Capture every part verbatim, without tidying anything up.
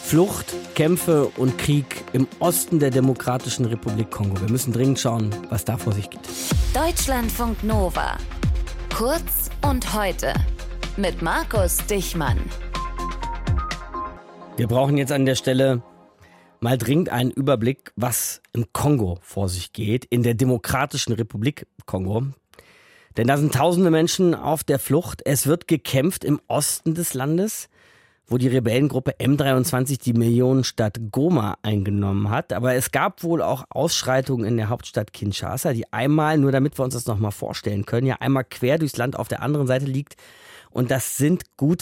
Flucht, Kämpfe und Krieg im Osten der Demokratischen Republik Kongo. Wir müssen dringend schauen, was da vor sich geht. Deutschlandfunk Nova. Kurz und heute mit Markus Dichmann. Wir brauchen jetzt an der Stelle mal dringend einen Überblick, was im Kongo vor sich geht, in der Demokratischen Republik Kongo. Denn da sind tausende Menschen auf der Flucht. Es wird gekämpft im Osten des Landes, wo die Rebellengruppe M dreiundzwanzig die Millionenstadt Goma eingenommen hat. Aber es gab wohl auch Ausschreitungen in der Hauptstadt Kinshasa, die einmal, nur damit wir uns das nochmal vorstellen können, ja einmal quer durchs Land auf der anderen Seite liegt. Und das sind gut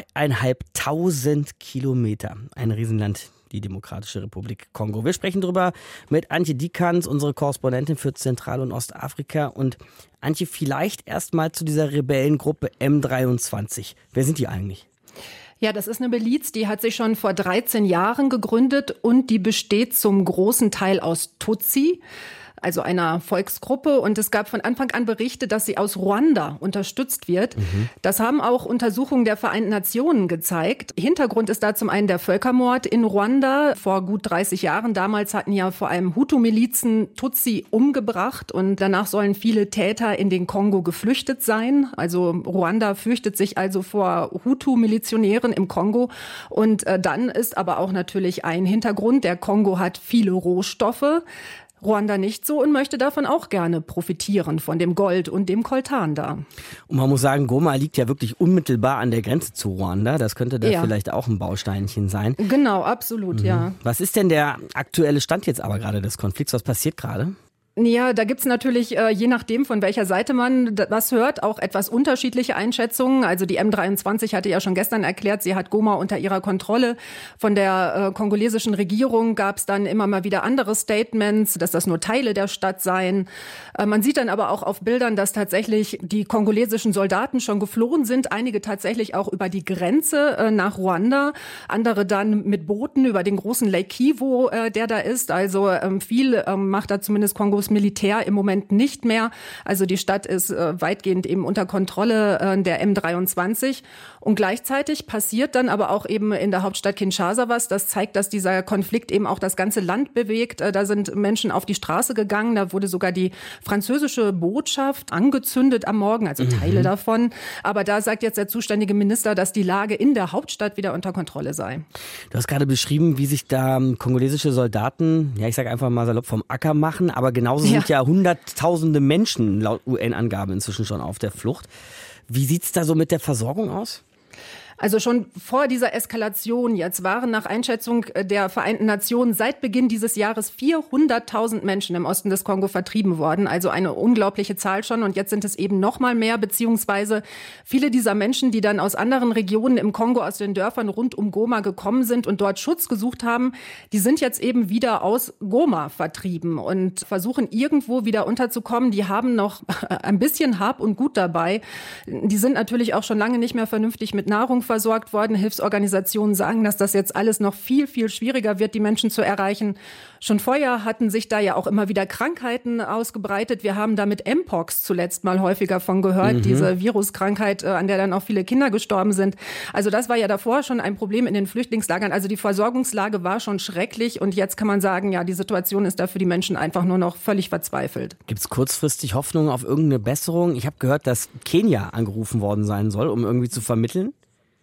zweieinhalbtausend Kilometer. Ein Riesenland, die Demokratische Republik Kongo. Wir sprechen darüber mit Antje Dikans, unsere Korrespondentin für Zentral- und Ostafrika. Und Antje, vielleicht erst mal zu dieser Rebellengruppe M dreiundzwanzig. Wer sind die eigentlich? Ja, das ist eine Miliz, die hat sich schon vor dreizehn Jahren gegründet und die besteht zum großen Teil aus Tutsi, also einer Volksgruppe. Und es gab von Anfang an Berichte, dass sie aus Ruanda unterstützt wird. Mhm. Das haben auch Untersuchungen der Vereinten Nationen gezeigt. Hintergrund ist da zum einen der Völkermord in Ruanda vor gut dreißig Jahren. Damals hatten ja vor allem Hutu-Milizen Tutsi umgebracht und danach sollen viele Täter in den Kongo geflüchtet sein. Also Ruanda fürchtet sich also vor Hutu-Milizionären im Kongo. Und äh, dann ist aber auch natürlich ein Hintergrund. Der Kongo hat viele Rohstoffe. Ruanda nicht so und möchte davon auch gerne profitieren, von dem Gold und dem Koltan da. Und man muss sagen, Goma liegt ja wirklich unmittelbar an der Grenze zu Ruanda. Das könnte da ja. vielleicht auch ein Bausteinchen sein. Genau, absolut, mhm. ja. Was ist denn der aktuelle Stand jetzt aber gerade des Konflikts? Was passiert gerade? Ja, da gibt's natürlich, äh, je nachdem, von welcher Seite man was hört, auch etwas unterschiedliche Einschätzungen. Also die M dreiundzwanzig hatte ja schon gestern erklärt, sie hat Goma unter ihrer Kontrolle. Von der äh, kongolesischen Regierung gab's dann immer mal wieder andere Statements, dass das nur Teile der Stadt seien. Äh, man sieht dann aber auch auf Bildern, dass tatsächlich die kongolesischen Soldaten schon geflohen sind. Einige tatsächlich auch über die Grenze äh, nach Ruanda. Andere dann mit Booten über den großen Lake Kivu, äh, der da ist. Also ähm, viel ähm, macht da zumindest Kongos Militär im Moment nicht mehr. Also die Stadt ist äh, weitgehend eben unter Kontrolle äh, der M dreiundzwanzig. Und gleichzeitig passiert dann aber auch eben in der Hauptstadt Kinshasa was. Das zeigt, dass dieser Konflikt eben auch das ganze Land bewegt. Äh, da sind Menschen auf die Straße gegangen. Da wurde sogar die französische Botschaft angezündet am Morgen, also Teile mhm. davon. Aber da sagt jetzt der zuständige Minister, dass die Lage in der Hauptstadt wieder unter Kontrolle sei. Du hast gerade beschrieben, wie sich da kongolesische Soldaten, ja ich sage einfach mal salopp, vom Acker machen. Aber genauso sind ja, ja hunderttausende Menschen laut U N-Angaben inzwischen schon auf der Flucht. Wie sieht's da so mit der Versorgung aus? Also schon vor dieser Eskalation jetzt waren nach Einschätzung der Vereinten Nationen seit Beginn dieses Jahres vierhunderttausend Menschen im Osten des Kongo vertrieben worden. Also eine unglaubliche Zahl schon. Und jetzt sind es eben noch mal mehr, beziehungsweise viele dieser Menschen, die dann aus anderen Regionen im Kongo, aus den Dörfern rund um Goma gekommen sind und dort Schutz gesucht haben, die sind jetzt eben wieder aus Goma vertrieben und versuchen irgendwo wieder unterzukommen. Die haben noch ein bisschen Hab und Gut dabei. Die sind natürlich auch schon lange nicht mehr vernünftig mit Nahrung versorgt worden. Hilfsorganisationen sagen, dass das jetzt alles noch viel, viel schwieriger wird, die Menschen zu erreichen. Schon vorher hatten sich da ja auch immer wieder Krankheiten ausgebreitet. Wir haben da mit Mpox zuletzt mal häufiger von gehört, mhm. diese Viruskrankheit, an der dann auch viele Kinder gestorben sind. Also das war ja davor schon ein Problem in den Flüchtlingslagern. Also die Versorgungslage war schon schrecklich und jetzt kann man sagen, ja, die Situation ist da für die Menschen einfach nur noch völlig verzweifelt. Gibt es kurzfristig Hoffnung auf irgendeine Besserung? Ich habe gehört, dass Kenia angerufen worden sein soll, um irgendwie zu vermitteln.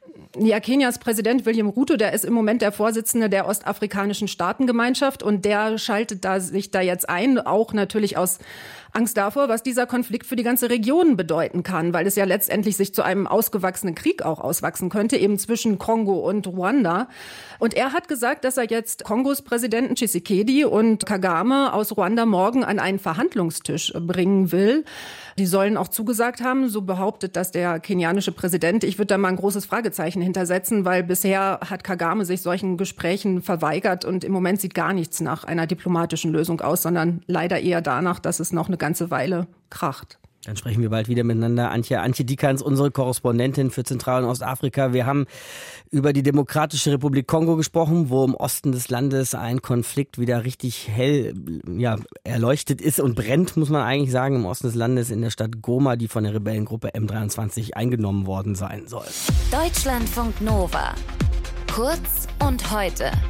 Ja, Kenias Präsident William Ruto, der ist im Moment der Vorsitzende der Ostafrikanischen Staatengemeinschaft und der schaltet da sich da jetzt ein, auch natürlich aus Angst davor, was dieser Konflikt für die ganze Region bedeuten kann, weil es ja letztendlich sich zu einem ausgewachsenen Krieg auch auswachsen könnte, eben zwischen Kongo und Ruanda. Und er hat gesagt, dass er jetzt Kongos Präsidenten Tshisekedi und Kagame aus Ruanda morgen an einen Verhandlungstisch bringen will. Die sollen auch zugesagt haben, so behauptet das der kenianische Präsident. Ich würde da mal ein großes Fragezeichen hintersetzen, weil bisher hat Kagame sich solchen Gesprächen verweigert und im Moment sieht gar nichts nach einer diplomatischen Lösung aus, sondern leider eher danach, dass es noch eine ganze Weile kracht. Dann sprechen wir bald wieder miteinander. Antje, Antje Dikans, unsere Korrespondentin für Zentral- und Ostafrika. Wir haben über die Demokratische Republik Kongo gesprochen, wo im Osten des Landes ein Konflikt wieder richtig hell ja, erleuchtet ist und brennt, muss man eigentlich sagen, im Osten des Landes in der Stadt Goma, die von der Rebellengruppe M dreiundzwanzig eingenommen worden sein soll. Deutschlandfunk Nova. Kurz und heute